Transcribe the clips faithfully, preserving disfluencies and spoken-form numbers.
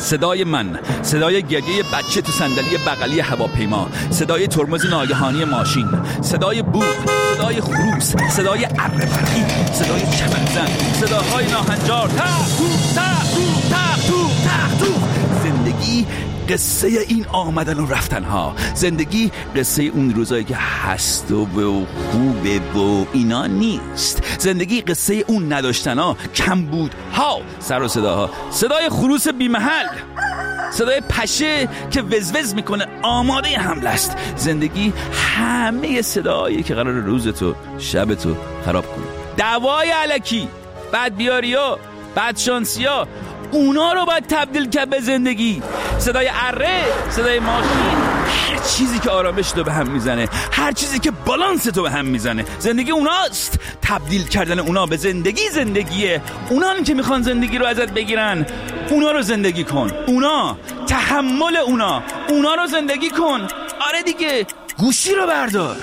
صدای من، صدای گریه بچه تو صندلی بغلی هواپیما، صدای ترمز ناگهانی ماشین، صدای بوق، صدای خروس، صدای اره‌برقی، صدای چمنزن، صداهای ناهنجار، تق تو تق تو تق تو تق تو. زندگی قصه این آمدن و رفتن ها. زندگی قصه اون روزایی که هست و خوبه و اینا نیست. زندگی قصه اون نداشتن ها، کم بود ها، سر و صداها، صدای خروس بی محل، صدای پشه که وزوز میکنه آماده حمله است. زندگی همه صدایی که قرار روزتو شبتو خراب کنه. دعوای الکی، بد بیاریا، بد شانسیا، اونا رو باید تبدیل کرد به زندگی. صدای اره، صدای ماشین، هر چیزی که آرامش تو به هم میزنه، هر چیزی که بالانس تو به هم میزنه، زندگی اوناست. تبدیل کردن اونا به زندگی زندگیه. اونان که میخوان زندگی رو ازت بگیرن، اونا رو زندگی کن. اونا، تحمل اونا، اونا رو زندگی کن. آره دیگه، گوشی رو بردار.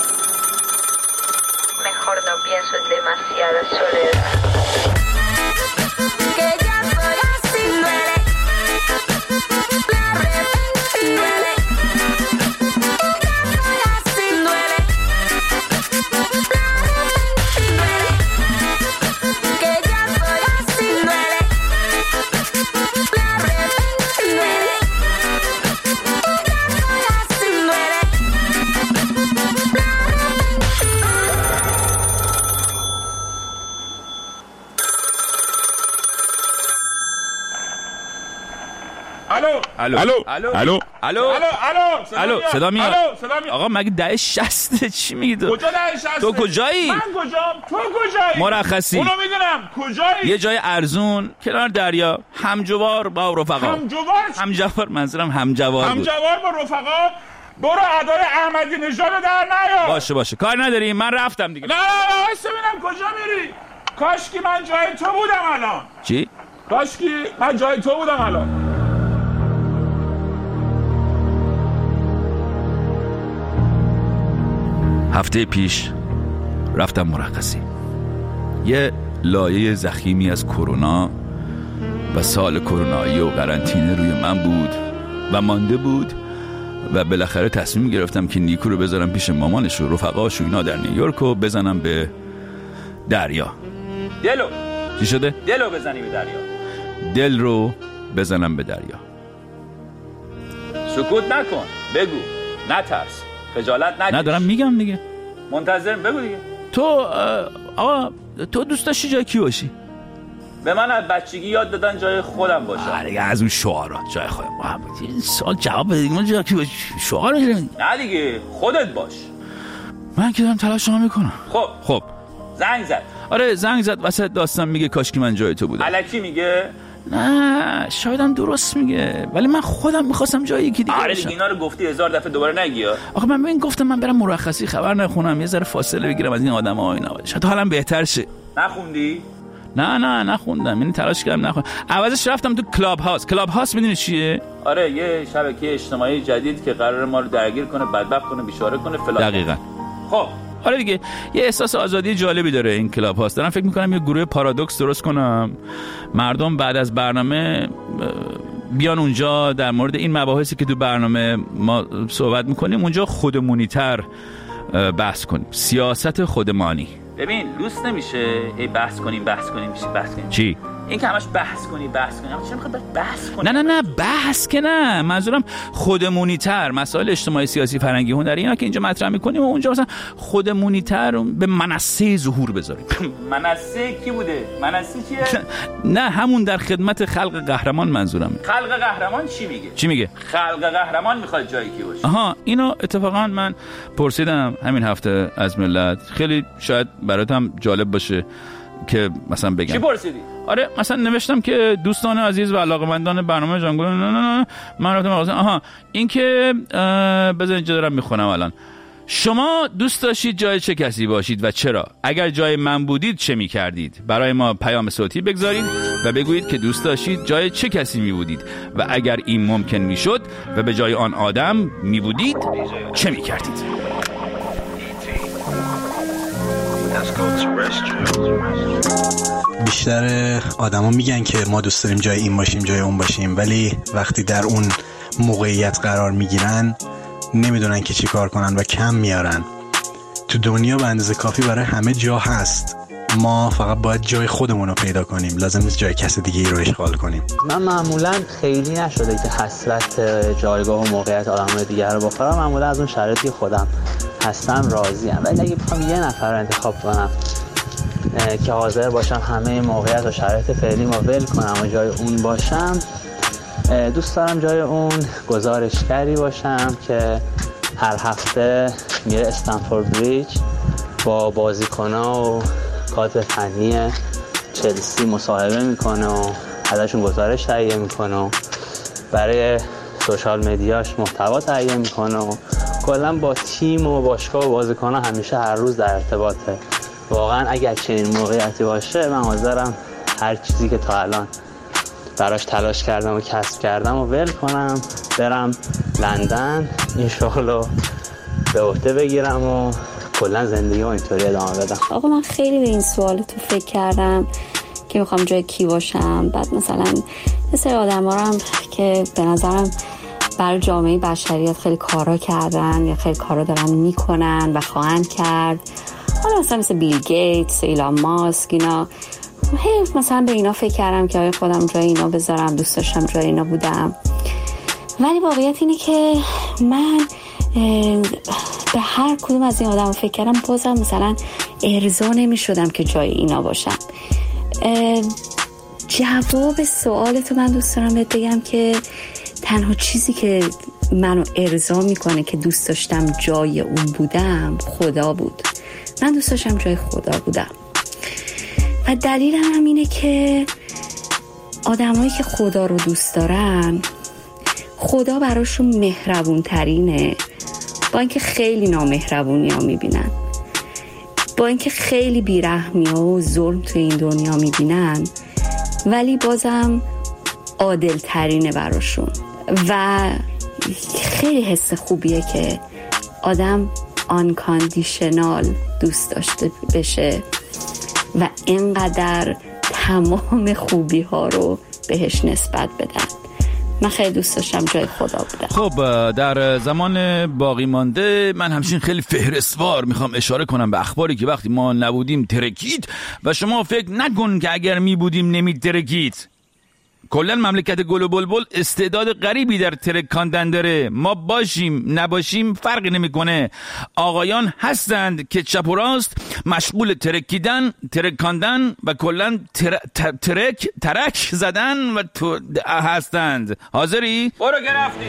Mejor no pienso en demasiada soledad. الو الو الو الو الو الو الو صدا میاد. صدا میاد. آقا مگه ده شصت چی میگی تو؟ کجا ده شصت؟ تو کجایی؟ من کجام؟ تو کجایی؟ مرخصی. اونو میدونم. کجایی؟ یه جای ارزون کنار دریا، همجوار با رفقا. همجوار؟ همجوار منظورم همجوار بود. همجوار با رفقا. برو ادای احمدی نژاد در نیا. باشه باشه کار نداری، من رفتم دیگه. نه نه نه وایسا ببینم کجا میری. کاشکی من جای تو بودم الان. چی؟ کاشکی من جای تو بودم الان. هفته پیش رفتم مرخصی. یه لایه زخیمی از کرونا و سال کرونایی و قرنطینه روی من بود و مانده بود و بالاخره تصمیم گرفتم که نیکو رو بذارم پیش مامانش و رفقاش و اینا در نیویورک و بزنم به دریا. دلو چی شده؟ دلو بزنی به دریا. دل رو بزنم به دریا. سکوت نکن، بگو، نترس، خجالت نکش. ندارم میگم دیگه. منتظرم، بگو دیگه. تو آقا تو دوست داشتی جای کی باشی؟ به من از بچگی یاد دادن جای خودم باشم. آره از اون شعارات جای خودم. این سوال جواب بده دیگه. من جای کی باشی؟ شعار میگم. نه دیگه خودت باش. من که دارم تلاش میکنم. خب خب زنگ زد. آره زنگ زد وسط داستان میگه کاش که من جای تو بودم. الکی میگه؟ نه شایدم درست میگه ولی من خودم میخواستم جای یکی دیگه باشم. آره دیگه اینا رو گفتی هزار دفعه دوباره نگی. آخه من ببین گفتم من برم مرخصی خبر نخونم یه ذره فاصله بگیرم از این آدم‌ها اینا. شاید حالم بهتر شه. نخوندی؟ نه نه نخوندم. یعنی تلاش کردم نخوندم. عوضش رفتم تو کلاب هاوس. کلاب هاوس میدونی چیه؟ آره یه شبکه اجتماعی جدید که قراره ما رو درگیر کنه، بدبخت کنه، بیچاره کنه فلان. دقیقاً. خب آره دیگه یه احساس آزادی جالبی داره این کلاب هاست. دارم فکر میکنم یه گروه پارادوکس درست کنم، مردم بعد از برنامه بیان اونجا در مورد این مباحثی که تو برنامه ما صحبت میکنیم اونجا خودمونی‌تر بحث کنیم. سیاست خودمانی. ببین لوس نمیشه ای بحث کنیم بحث کنیم میشه بحث کنیم. چی؟ این که همش بحث کنی بحث کنی. آخه چرا میخواد بحث کنی؟ نه نه نه بحث که نه. منظورم خودمونی‌تر، مسائل اجتماعی سیاسی فرهنگی هنری اینا که اینجا مطرح می‌کنیم و اونجا مثلا خودمونی‌تر به منصه ظهور بذاریم. منصه کی بوده؟ منصه چیه؟ نه همون در خدمت خلق قهرمان منظورم. خلق قهرمان چی میگه؟ چی میگه؟ خلق قهرمان میخواد جایی کی باشه. آها اینو اتفاقا من پرسیدم همین هفته از ملت. خیلی شاید براتم جالب باشه که مثلا بگم. چی پرسیدی؟ آره مثلا نوشتم که دوستان عزیز و علاقه‌مندان برنامه جانگل نه نه نه من رفتم آقا آها این که بذارید اینجا دارم میخونم الان. شما دوست داشتید جای چه کسی باشید و چرا؟ اگر جای من بودید چه می‌کردید؟ برای ما پیام صوتی بگذارید و بگویید که دوست داشتید جای چه کسی می‌بودید و اگر این ممکن می‌شد و به جای آن آدم می‌بودید چه می‌کردید؟ بیشتر آدما میگن که ما دوست داریم جای این باشیم جای اون باشیم، ولی وقتی در اون موقعیت قرار میگیرن نمیدونن که چی کار کنن و کم میارن. تو دنیا به اندازه کافی برای همه جا هست، ما فقط باید جای خودمون رو پیدا کنیم، لازم نیست جای کس دیگه ای رو اشغال کنیم. من معمولا خیلی نشده که حسرت جایگاه و موقعیت آدم‌های دیگر رو بخورم، معمولا از اون شرایطی خودم هستم راضیم. ولی اگه بخوام یه نفر رو انتخاب کنم که حاضر باشم همه موقعیت و شرایط فعلی ما ول کنم و جای اون باشم، دوست دارم جای اون گزارشگری باشم که هر هفته میره استنفورد بریج با بازیکن‌ها و کادر فنی چلسی مصاحبه میکنه و ازشون گزارش تهیه میکنه و برای سوشال مدیاش محتوا تهیه میکنه و کلا با تیم و باشگاه و بازیکن‌ها همیشه هر روز در ارتباطه. واقعا اگر چنین موقعیتی باشه من حاضرم هر چیزی که تا الان براش تلاش کردم و کسب کردم و ول کنم، برم لندن این شغلو به عهده بگیرم و کلا زندگی رو اینطوری ادامه بدم. آقا من خیلی به این سوال تو فکر کردم که میخوام جای کی باشم. بعد مثلا یه سری آدم ها هم که به نظرم برای جامعه بشریت خیلی کارا کردن یا خیلی کارا دارن میکنن و خواهند کرد، حالا مثلا مثل بیل گیتس، ایلان ماسک، اینا هی مثلا به اینا فکر کردم که آیا خودم جای اینا بذارم، دوست داشتم جای اینا بودم. ولی واقعیت اینه که من به هر کدوم از این آدم فکر کردم بازم مثلا ارضا نمی شدم که جای اینا باشم. جواب سوالتو من دوست دارم بهت بگم که تنها چیزی که منو ارضا میکنه که دوست داشتم جای اون بودم خدا بود. من دوست داشتم جای خدا بودم و دلیلم هم اینه که آدمایی که خدا رو دوست دارن خدا براشون مهربون ترینه، با اینکه خیلی نامهربونی ها میبینن، با اینکه خیلی بیرحمی ها و ظلم تو این دنیا میبینن، ولی بازم عادل ترینه براشون. و خیلی حس خوبیه که آدم آنکاندیشنال دوست داشته بشه و اینقدر تمام خوبی ها رو بهش نسبت بدن. من خیلی دوست داشتم جای خدا بودم. خب در زمان باقی مانده من همچنین خیلی فهرستوار میخوام اشاره کنم به اخباری که وقتی ما نبودیم ترکید و شما فکر نکن که اگر می بودیم نمی ترکید. کلا مملکت گل و بلبل استعداد غریبی در ترکاندن داره. ما باشیم نباشیم فرقی نمیکنه. آقایان هستند که چپ و راست مشغول ترکیدن، ترکاندن و کلا تر... ترک ترک زدن و تو... هستند. حاضری؟ برو گرفتی.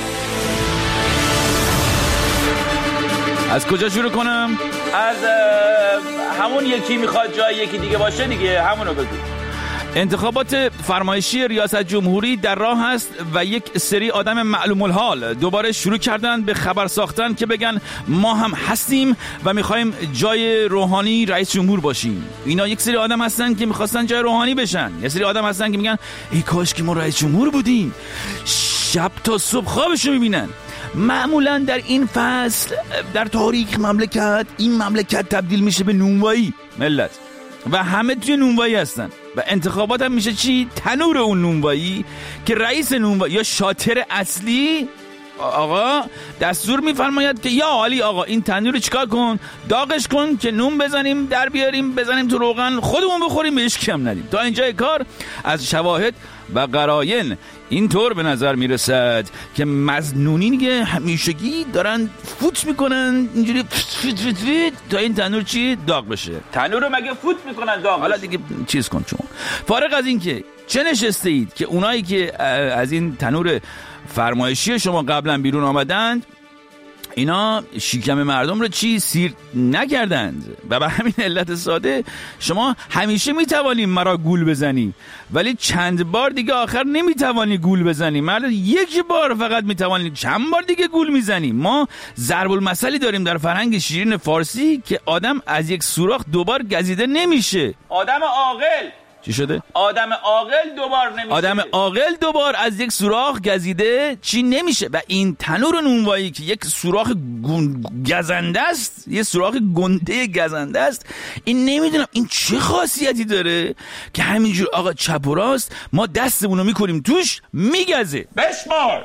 از کجا شروع کنم؟ از همون یکی میخواد جای یکی دیگه باشه دیگه، همونو بگو. انتخابات فرمایشی ریاست جمهوری در راه است و یک سری آدم معلوم الحال دوباره شروع کردن به خبر ساختن که بگن ما هم هستیم و میخوایم جای روحانی رئیس جمهور باشیم. اینا یک سری آدم هستن که میخواستن جای روحانی بشن. یک سری آدم هستن که میگن ای کاش که ما رئیس جمهور بودیم. شب تا صبح خوابشو میبینن. معمولا در این فصل در تاریخ مملکت این مملکت تبدیل میشه به نونوایی ملت و همه توی نونوایی هستن و انتخابات هم میشه چی؟ تنور اون نونوایی که رئیس نونوایی یا شاطر اصلی آقا دستور میفرماید که یا علی آقا این تنور رو چیکار کن، داغش کن که نون بزنیم در بیاریم بزنیم تو روغن خودمون بخوریم بهش کم ندیم. تا اینجای کار از شواهد و قرائن اینطور به نظر میرسد که مظنونین که همیشگی دارن فوت میکنن اینجوری فت فت فت فت تا این تنور چی داغ بشه. تنور رو مگه فوت میکنن داغ؟ حالا دیگه چیز کن چون فارغ از این که چه نشسته اید که اونایی که از این تنور فرمایشی شما قبلا بیرون آمدند اینا شکم مردم رو چی سیر نکردند و به همین علت ساده شما همیشه میتوانی مرا گول بزنی ولی چند بار دیگه آخر نمیتوانی گول بزنی. مرد یک بار فقط میتوانی، چند بار دیگه گول میزنی. ما ضرب المثلی داریم در فرهنگ شیرین فارسی که آدم از یک سوراخ دوبار گزیده نمیشه. آدم عاقل چی شده؟ آدم عاقل دوبار نمیشه. آدم عاقل دوبار از یک سوراخ گزیده چی نمیشه. و این تنور نونوایی که یک سوراخ گزنده است، یه سوراخ گنده گزنده است، این نمیدونم این چه خاصیتی داره که همینجور آقا چپ و راست ما دستمون رو میکنیم توش میگزه. بشمار.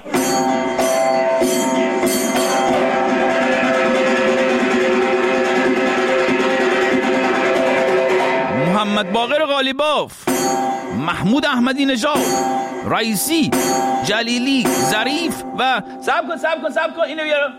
محمد باقر قالیباف، محمود احمدی نژاد، رئیسی، جلیلی، ظریف و صبر کن صبر کن صبر کن اینو بیارم.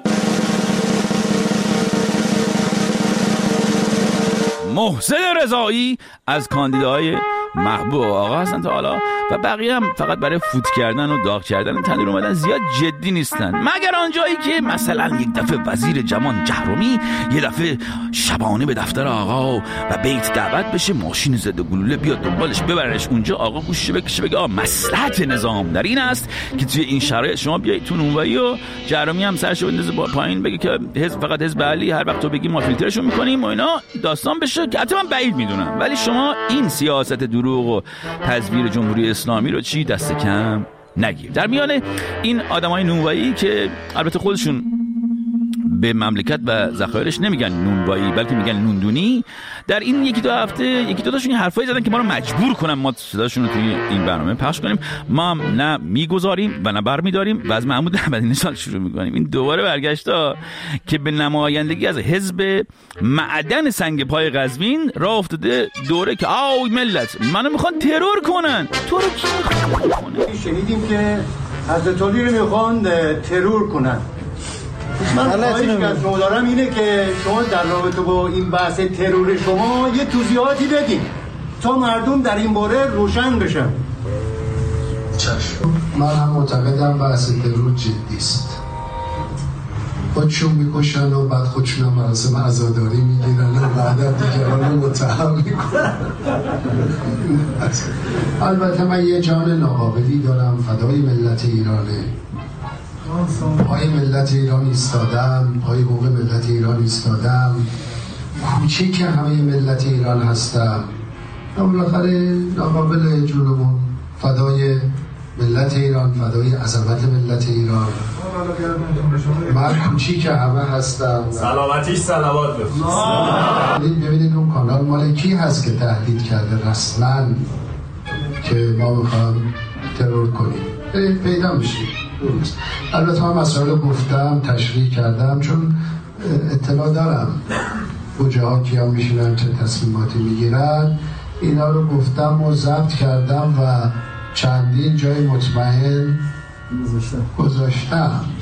محسن رضایی از کاندیداهای محبوب آقا هستن تا حالا و بقیه هم فقط برای فوت کردن و داغ کردن تنور اومدن، زیاد جدی نیستن، مگر آنجایی که مثلا یک دفعه وزیر جوان جهرومی یه دفعه شبانه به دفتر آقا و بیت دعوت بشه، ماشین ضد گلوله بیاد دنبالش ببرش اونجا، آقا گوشش بکشه بگه آ مصلحت نظام در این است که توی این شرایط شما بیایید تو نونوایی و جهرومی هم سرشو بندازه با پایین بگه که حزب فقط حزب علی، هر وقت تو بگی ما فیلترشون میکنیم و اینا داستان بشه، که حتی من بعید میدونم. ولی شما این سیاست دروغ و تزویر جمهوری اسلامی رو چی دست کم نگیر. در میان این آدمای نونوایی که البته خودشون به مملکت و ذخایرش نمیگن نونوایی بلکه میگن نوندونی، در این یکی دو هفته یکی دو تاشون این حرفایی زدن که ما رو مجبور کنن ما صداشون رو توی این برنامه پخش کنیم. ما هم نه میگذاریم و نه برمیداریم و از محمود احمدی نژاد شروع میکنیم. این دوباره برگشتا که به نمایندگی از حزب معدن سنگ پای قزوین راه افتاده دوره که آوی ملت منو میخوان ترور کنن. تو رو کی میخوان؟ شنیدیم که حضرت علی رو میخوان ترور کنن. من خواهش که از شما دارم اینه که شما در رابطه با این بحث ترور شما یه توضیحاتی بدین تا مردم در این باره روشن بشن. چشم. من هم معتقدم بحث ترور جدی است. خودشون میکشن و بعد خودشون هم مراسم عزاداری میگیرن و بعد دیگران رو متهم میکنن. البته من یه جان ناقابلی دارم، فدای ملت ایرانه، پای ملت ایران ایستادم، پای حقوق ملت ایران ایستادم، کوچیک همه ملت ایران هستم، اما بالاخره ناقابل جونمون، فدای ملت ایران، فدای عظمت ملت ایران، من کوچیک همه هستم. سلامتیش صلوات بفرستید. ببینید اون کانال مال کی هست که تهدید کرده رسما که ما میخوام ترور کنیم، پیدا میشید. البته من مسائل رو گفتم، تشریح کردم، چون اطلاع دارم کجا ها کیا میشینن چه تصمیماتی میگیرن، اینا رو گفتم و ضبط کردم و چندین جای مطمئن گذاشتم.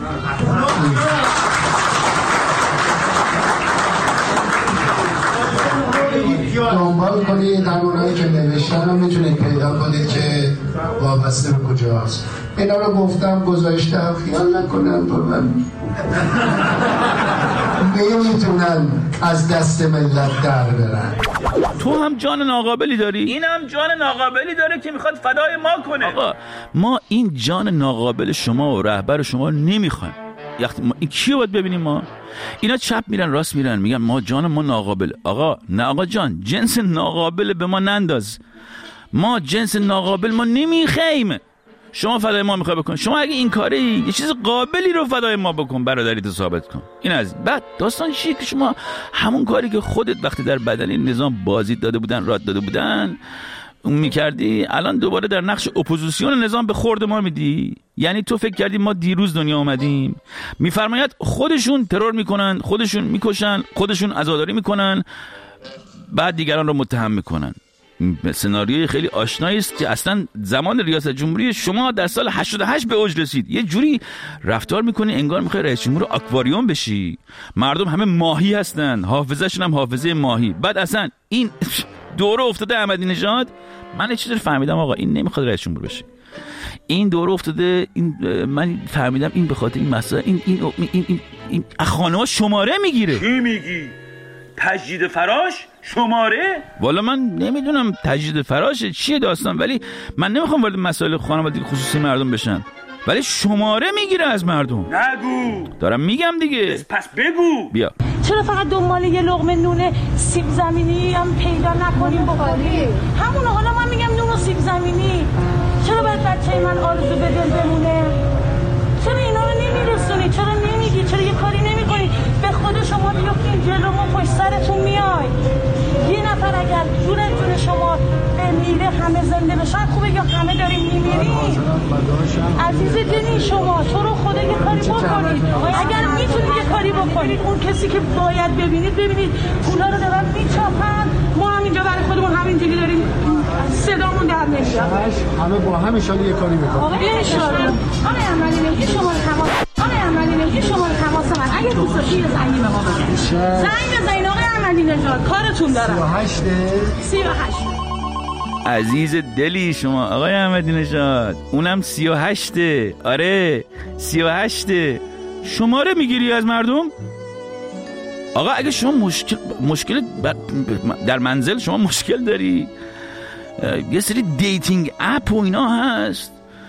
دنبال کنید همونایی که نوشتن رو میتونید پیدا کنید که وابسته به کجاست. اینا رو گفتم گذاشتم، خیال نکنم با من نمیتونن از دست ملت در برن. تو هم جان ناقابلی داری؟ این هم جان ناقابلی داره که میخواد فدای ما کنه. آقا ما این جان ناقابل شما و رهبر شما نمیخوایم. این کیو باید ببینیم؟ ما اینا چپ میرن راست میرن میگن ما جان ما ناقابل. آقا نه آقا جان، جنس ناقابل به ما ننداز. ما جنس ناقابل ما نمیخوایم. شما فدای ما میخوای بکن، شما اگه این کاری یه چیز قابلی رو فدای ما بکن، برادریت ثابت کن. این از بعد داستان چیه که شما همون کاری که خودت وقتی در بدن این نظام بازی داده بودن راد داده بودن اون میکردی، الان دوباره در نقش اپوزیسیون نظام به خورد ما میدی. یعنی تو فکر کردی ما دیروز دنیا اومدیم؟ میفرماید خودشون ترور میکنن، خودشون میکشن، خودشون عزاداری میکنن، بعد دیگران رو متهم میکنن. سناریوی خیلی آشنایی است که اصلا زمان ریاست جمهوری شما در سال هشتاد و هشت به اوج رسید. یه جوری رفتار میکنی انگار میخوای رئیس جمهور آکواریوم بشی. مردم همه ماهی هستن، حافظه‌شون هم حافظه ماهی. بعد اصلا این دوره افتاده احمدی نژاد، من یه چیزی فهمیدم آقا، این نمیخواد رئیس جمهور بشه. این دوره افتاده، این من فهمیدم این به خاطر این مسائل این این این این, این, این خانه‌ها شماره میگیره. چی میگی؟ تجدید فراش شماره؟ والا من نمیدونم تجدید فراشه چیه داستان، ولی من نمیخوام وارد مسائل خانوادگی خصوصی مردم بشن، ولی شماره میگیره از مردم. نگو. دارم میگم دیگه. پس بگو. بیا. چرا فقط دنبال یه لقمه نون سیب زمینی هم پیدا نکنیم بخوریم؟ همون حالا من میگم نون و سیب زمینی. چرا باید بچه من آرزو به دل بمونه؟ چرا اینا رو نمیرسونی؟ چرا نمیگی؟ چرا یه کاری نمیکنی؟ به خود شما بیفتین جلومون پشت سرتون میای. یه نفر اگر جون جون شما بمیره همه زنده بشن خوبه یا همه داریم میمیریم؟ عزیز دلی شما تو رو خدا یه کاری بکنید. اگر میتونید یه کاری بکنید اون کسی که باید ببینید ببینید. پولا رو دارن میچاپن، ما هم اینجا برای خودمون همینجوری داریم صدامون در نمیاد. همه با هم انشالله یه کاری میکنیم. آقا انشالله. آقا عملی نگی شما رو تماس آقا عملی نگی شما رو تماس من اگه دوست داشتی یه زنگی به ما بزنید. زنگ بزنید آقا عملی نژاد کارتون دارم. سی و هشت عزیز دلی شما آقای احمدی نژاد، اونم سی و هشته. آره سی و هشته. شماره میگیری از مردم؟ آقا اگه شما مشکل مشکل در منزل شما مشکل داری، یه سری دیتینگ اپ و اینا هست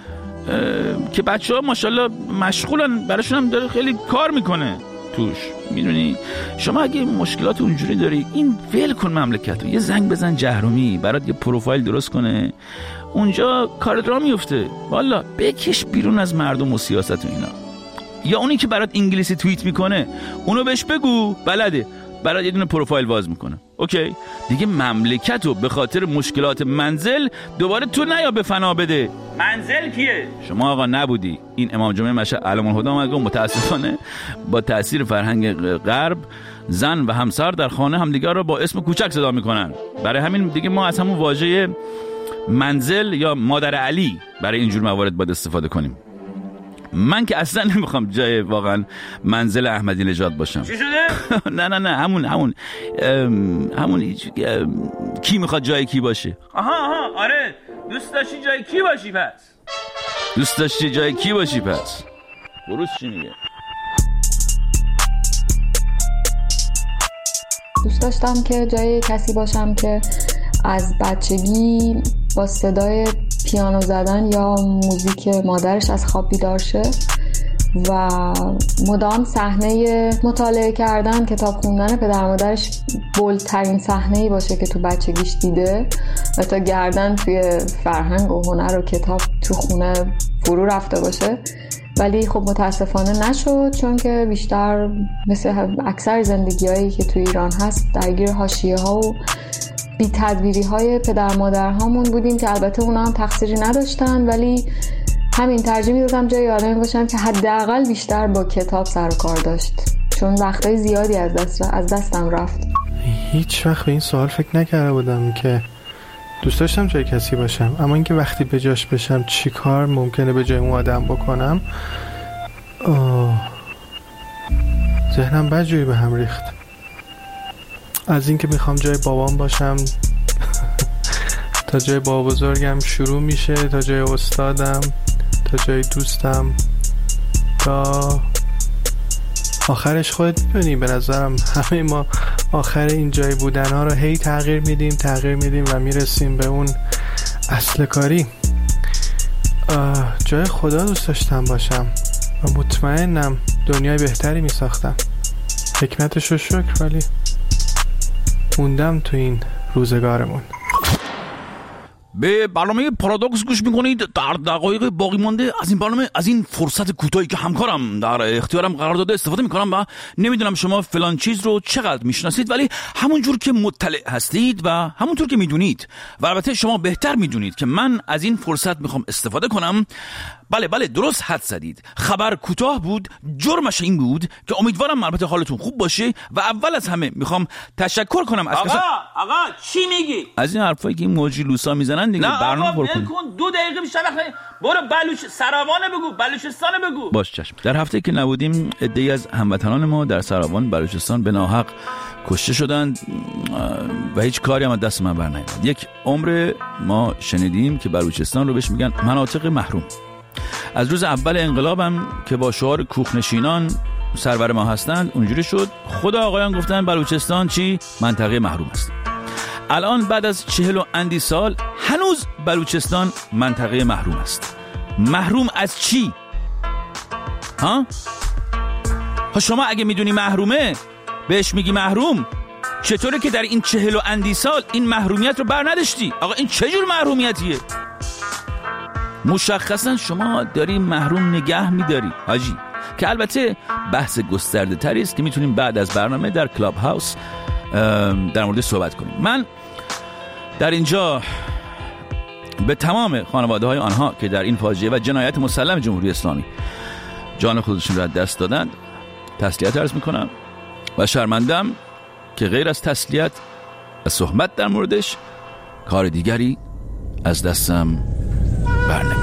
که بچه ها ماشاءالله مشغولن، براشون هم داره خیلی کار میکنه توش، میدونی. شما اگه مشکلات اونجوری داری این ول کن مملکت رو، یه زنگ بزن جهرومی برات یه پروفایل درست کنه، اونجا کارت را میفته. والا بکش بیرون از مردم و سیاست و اینا. یا اونی که برات انگلیسی توییت میکنه اونو بهش بگو بلده، برات یه دونه پروفایل باز میکنه. اوکی دیگه مملکت رو به خاطر مشکلات منزل دوباره تو نیا به فنا بده. منزل کیه؟ شما آقا نبودی. این امام جمعه مشهد علم الهدی اومد گفت متاسفانه با تاثیر فرهنگ غرب زن و همسر در خانه همدیگر رو با اسم کوچک صدا میکنن. برای همین دیگه ما از همون واژه منزل یا مادر علی برای اینجور موارد باید استفاده کنیم. من که اصلا نمیخوام جای واقعا منزل احمدی نژاد باشم. چی شده؟ نه نه نه همون همون همون کی میخواد جای کی باشه؟ آها آها آره دوست داشتی جای کی باشی پس؟ دوست داشتی جای کی باشی پس؟ بروز چی میگه؟ دوست داشتم که جای کسی باشم که از بچگی با صدای پیانو زدن یا موزیک مادرش از خواب بیدار شه و مدام صحنه مطالعه کردن، کتاب خوندن پدر مادرش بولترین صحنه‌ای باشه که تو بچگیش دیده و تا گردن توی فرهنگ و هنر و کتاب تو خونه فرو رفته باشه. ولی خب متاسفانه نشد، چون که بیشتر مثل اکثر زندگی‌هایی که تو ایران هست درگیر حاشیه‌ها و بی تدبیری های پدر مادر هامون بودیم که البته اونا هم تقصیری نداشتن، ولی همین ترجیح میدادم جای آدمی باشم که حداقل بیشتر با کتاب سر و کار داشت، چون وقتای زیادی از دست از دستم رفت. هیچ وقت به این سوال فکر نکرده بودم که دوست داشتم جای کسی باشم، اما اینکه وقتی به جاش بشم چی کار ممکنه به جای اون آدم بکنم، آه ذهنم بدجوری به هم ریخت. از اینکه میخوام جای بابام باشم تا جای بابا بزرگم شروع میشه، تا جای استادم، تا جای دوستم، تا آخرش خودت میدونی. به نظرم همه ما آخر این جای بودن ها رو هی تغییر میدیم تغییر میدیم و میرسیم به اون اصل کاری. جای خدا دوست داشتم باشم و مطمئنم دنیای بهتری میساختم. حکمتش رو شکر، ولی موندم تو این روزگارمون. به برنامه پارادوکس گوش میکنید. در دقایق باقی مانده از این برنامه، از این فرصت کوتاهی که همکارم در اختیارم قرار داده استفاده میکنم و نمیدونم شما فلان چیز رو چقدر میشناسید، ولی همونجور که مطلع هستید و همونطور که میدونید و البته شما بهتر میدونید که من از این فرصت میخوام استفاده کنم. بله بله درست حد زدید. خبر کوتاه بود، جرمش این بود که امیدوارم البته حالتون خوب باشه و اول از همه میخوام تشکر کنم از آقا کسا... آقا چی میگی؟ از این حرفایی که این موجی لوسا میزنن دیگه. برنامه پر کن. دو دقیقه بیشتر وقت برو بلوچ سراوان بگو، بلوچستان بگو. باش چشم. در هفته که نبودیم عده‌ای از هموطنان ما در سراوان بلوچستان به ناحق کشته شدند و هیچ کاری هم از دست من برنیامد. یک عمر ما شنیدیم که بلوچستان رو بهش میگن مناطق محروم. از روز اول انقلابم که با شعار کوخنشینان سرور ما هستند اونجوری شد. خود آقایان گفتن بلوچستان چی؟ منطقه محروم است. الان بعد از چهل و اندی سال هنوز بلوچستان منطقه محروم است. محروم از چی؟ ها؟ ها شما اگه میدونی محرومه بهش میگی محروم؟ چطوره که در این چهل و اندی سال این محرومیت رو بر نداشتی؟ آقا این چه جور محرومیتیه؟ مشخصا شما داری محروم نگه میداری حاجی، که البته بحث گسترده تری است که میتونیم بعد از برنامه در کلاب هاوس در مورد صحبت کنیم. من در اینجا به تمام خانواده های آنها که در این فاجعه و جنایت مسلم جمهوری اسلامی جان خودشون را از دست دادند تسلیت عرض میکنم و شرمندم که غیر از تسلیت و صحبت در موردش کار دیگری از دستم برنمیاد.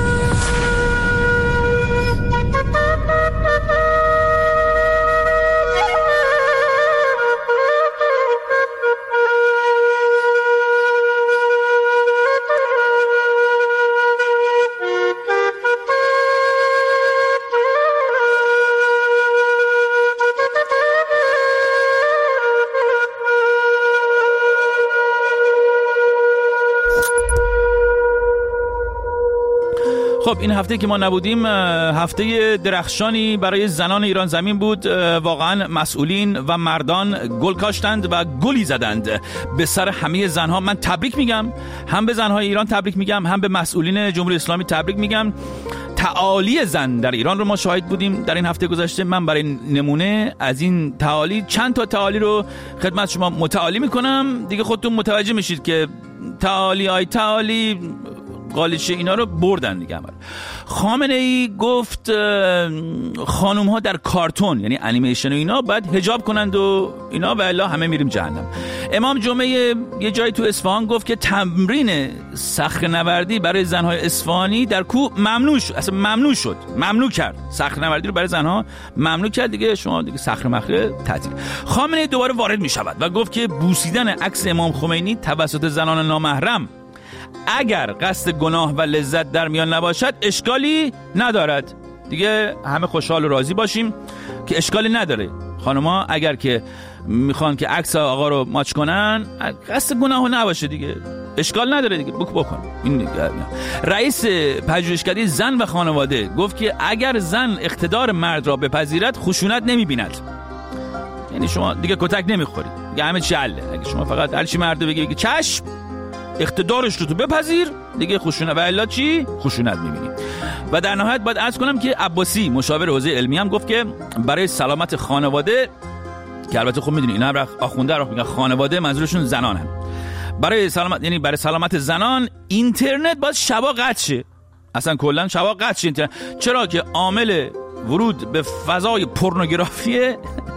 خب این هفته که ما نبودیم هفته درخشانی برای زنان ایران زمین بود. واقعا مسئولین و مردان گل کاشتند و گلی زدند به سر همه زنها. من تبریک میگم، هم به زنهای ایران تبریک میگم، هم به مسئولین جمهوری اسلامی تبریک میگم. تعالی زن در ایران رو ما شاهد بودیم در این هفته گذشته. من برای نمونه از این تعالی چند تا تعالی رو خدمت شما متعالی میکنم، دیگه خودتون متوجه میشید که تعالی های تعالی قالیچه اینا رو بردن دیگه. خامنه ای گفت خانوم ها در کارتون یعنی انیمیشن و اینا باید حجاب کنند و اینا و الا همه میریم جهنم. امام جمعه یه جایی تو اصفهان گفت که تمرین صخره‌نوردی برای زنهای اصفهانی در کوه ممنوع شد، اصلا ممنوع شد، ممنوع کرد صخره‌نوردی رو برای زنها ممنوع کرد دیگه. شما دیگه صخره مخره تعطیل. خامنه ای دوباره وارد میشود و گفت که بوسیدن عکس امام خمینی توسط زنان نامحرم اگر قصد گناه و لذت در میان نباشد اشکالی ندارد. دیگه همه خوشحال و راضی باشیم که اشکالی نداره. خانوما اگر که میخوان که عکس آقا رو ماچ کنن قصد گناه نباشه دیگه اشکال نداره دیگه، بک بکن. این رئیس پژوهشکده زن و خانواده گفت که اگر زن اقتدار مرد را بپذیرد خشونت نمیبیند. یعنی شما دیگه کتک نمیخوری دیگه، همه چی حله. اگه شما فقط هر چی مرد بگه بگه چشم اقتدارش رو تو بپذیر دیگه خشونت و الا چی؟ خشونت میبینی. و در نهایت باید عرض کنم که عباسی مشاور حوزه علمی هم گفت که برای سلامت خانواده، که البته خب میدونی اینا هم آخونده رو میگن خانواده منظورشون زنان هم، برای سلامت یعنی برای سلامت زنان اینترنت باید شبا قطع شه، اصلا کلا شبا قطع شه اینترنت. چرا که عامل ورود به فضای پورنوگرافیه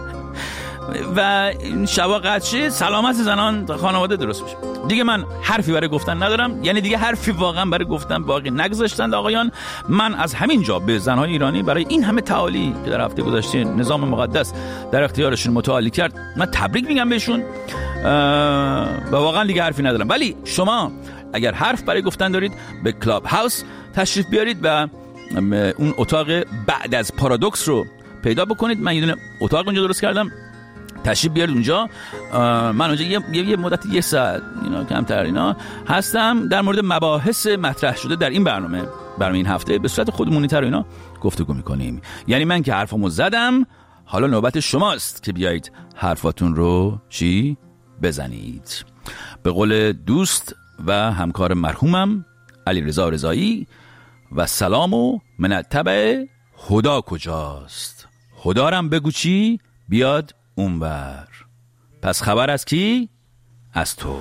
و شبا قطع شه، سلامت زنان خانواده درست بشه. دیگه من حرفی برای گفتن ندارم، یعنی دیگه حرفی واقعا برای گفتن باقی نگذاشتند آقایان. من از همین جا به زنهای ایرانی برای این همه تعالی که در هفته گذشته نظام مقدس در اختیارشون متعالی کرد من تبریک میگم بهشون و واقعا دیگه حرفی ندارم. ولی شما اگر حرف برای گفتن دارید به کلاب هاوس تشریف بیارید و اون اتاق بعد از پارادوکس رو پیدا بکنید. من یه دونه اتاق اونجا درست کردم، تشریف بیارید اونجا. من اونجا یه, یه مدت یه ساعت اینا کمتر اینا هستم در مورد مباحث مطرح شده در این برنامه برنامه این هفته به صورت خودمونی تر اینا گفتگو میکنیم. یعنی من که حرفمو زدم، حالا نوبت شماست که بیایید حرفاتون رو چی بزنید. به قول دوست و همکار مرحومم علیرضا رضایی و سلام و منتبع خدا کجاست؟ خدا رم بگو چی بیاد اونور. پس خبر از کی؟ از تو.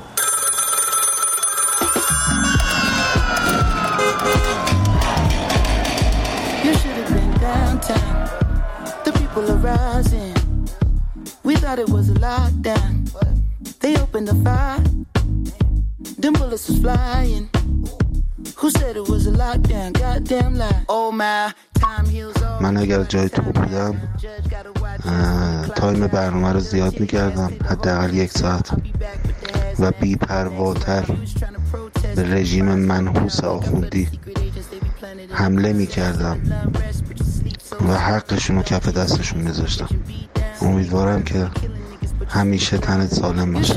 You should have been downtown. The people are rising. We thought it was a lockdown. They opened the fire. Them bullets was flying. Who said it was a lockdown? Goddamn lie. Oh my. من اگر جای تو بودم تایم برنامه رو زیاد میکردم، حداقل یک ساعت، و بی پرواتر به رژیم منحوس آخوندی حمله میکردم و حقشون رو کف دستشون میذاشتم. امیدوارم که همیشه تنت سالم باشه.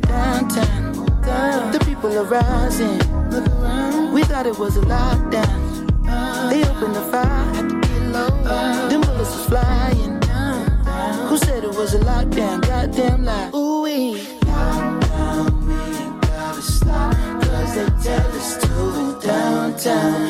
They opened the fire. Them bullets was flying. Who said it was was a lockdown, goddamn lie. Ooh-wee. Lockdown, we ain't gotta stop, cause they tell us to downtown.